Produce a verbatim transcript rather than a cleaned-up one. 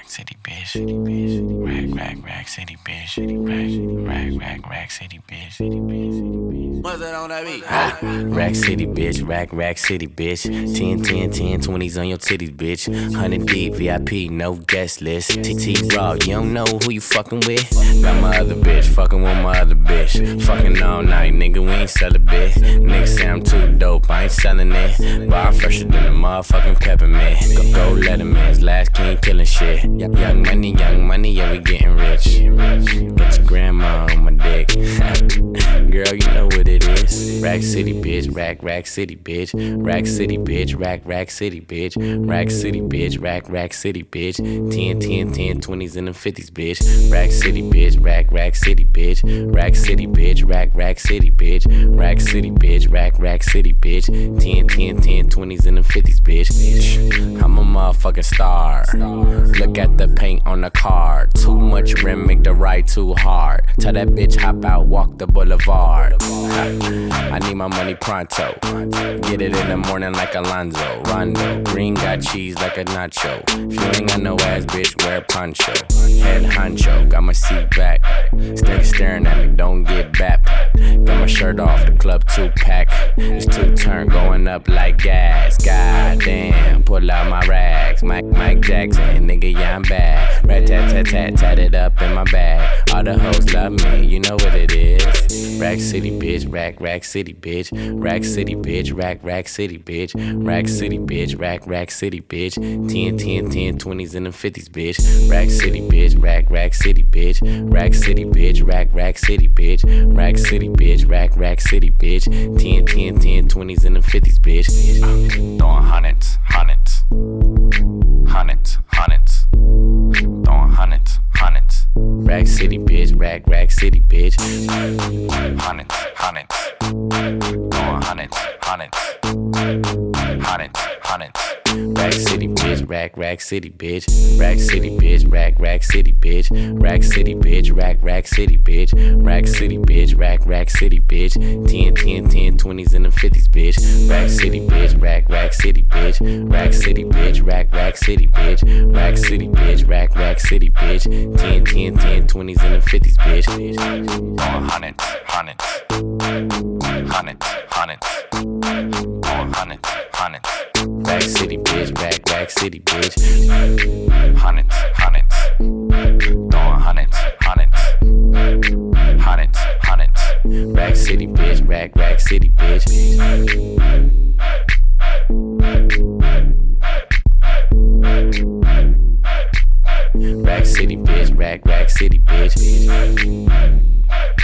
city, bitch. Rack, rack, rack, city, bitch. Rack, rack, rack, rack, city, bitch. What's that on that beat? Ah, rack city, bitch. Rack, rack, city, bitch. ten, ten, ten, twenties on your titties, bitch. one hundred deep, V I P, no guest list. T T Raw, you don't know who you fucking with. Got my other bitch, fucking with my other bitch. Fucking all night, nigga, we ain't sell a bit. Niggas say I'm too dope, I ain't selling it. But I'm fresher than a motherfucking peppermint. Go, go Letterman's last king killing shit. Young money, young money, yeah, we getting rich. Get your grandma on my dick. Girl, you know what it is. Rack city, bitch. Rack, rack city, bitch. Rack city, bitch. Rack, rack city, bitch. Rack city, bitch. Rack, rack city, bitch. ten, ten, ten, twenties and the fifties, bitch. Rack city, bitch. Rack, rack city, bitch. Rack city, bitch. Rack, rack city, bitch. Rack city, bitch. Rack, rack city, bitch. ten, ten, ten, twenties and the fifties, bitch. I'm a motherfucking star. Look at the paint on the car. Too much rim, make the ride too hard. Tell that bitch hop out, walk the boulevard. I need my money pronto. Get it in the morning like Alonzo. Rondo, green got cheese like a nacho. If you ain't got no ass, bitch, wear a poncho. Head honcho, got my seat back. Stick staring at me, don't get bapped. Got my shirt off, the club two pack. It's two turn going up like gas. God damn, pull out my rags. Mike, Mike Jackson, nigga, yeah, I'm bad. Rat tat tat tat, tat it up in my bag. All the hoes love me, you know what it is. Rack city, bitch, rack, rack city, bitch. Rack city, bitch, rack, rack city, bitch. Rack city, bitch, rack, rack city, bitch. ten, ten, ten, twenties and the fifties, bitch. Rack city, bitch, rack, rack city, bitch. Rack city, bitch, rack, rack city, bitch. Rack city, bitch, rack, rack city, bitch. ten, ten, ten, twenties and the fifties, bitch. Uh, throwing hundreds, hundreds. Hundreds, hundreds. Throwing hundreds, hundreds. Rack city, bitch, rack, rack city, bitch. Hundreds, hundreds. Throwing hundreds, hundreds. Hundreds, hundreds. Rack city, bitch, rack, rack city, bitch. Rack city, bitch, rack, rack city, bitch. Rack city, bitch, rack, rack city, bitch. Rack city, bitch, rack, rack city, bitch. ten, ten, ten, twenties and the fifties, bitch. Rack city, bitch, rack, rack city, bitch. Rack city, bitch, rack, rack city, bitch. Rack city, bitch, rack, rack city, bitch. ten, ten, ten, twenties and the fifties, bitch. Throwing hundreds, hundreds. Hundreds, hundreds. Throwing hundreds, hundreds. Rack city, bitch, rack, rack city, bitch. Hundreds, hundreds. Throwing hundreds, hundreds. Hundreds, hundreds. Rack city, bitch, rack, rack city, bitch. Rack city, bitch, rack, rack city, bitch.